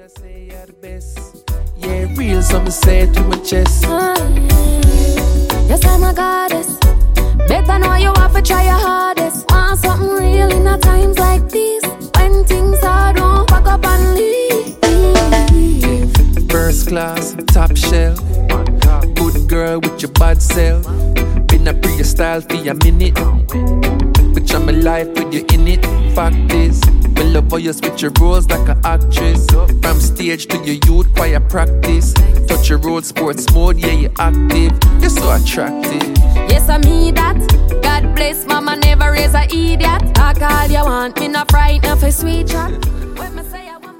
say you're the best. Yeah, real, so me say it to my chest. Yes, I'm a goddess. Better know you have to try your hardest. Want something real in a times like these. When things are don't pack up and leave. Yeah, first class, top shelf. Good girl with your bad self. Been a pre style for a minute. Picture my life with you in it. Fact is, me love how you switch your roles like an actress. From stage to your youth choir practice. Touch your road sports mode, yeah, you're active. You're so attractive. Yes, I mean that. God bless mama, never raise a idiot. Talk all you want, me not frightened for sweet chat. When me say I want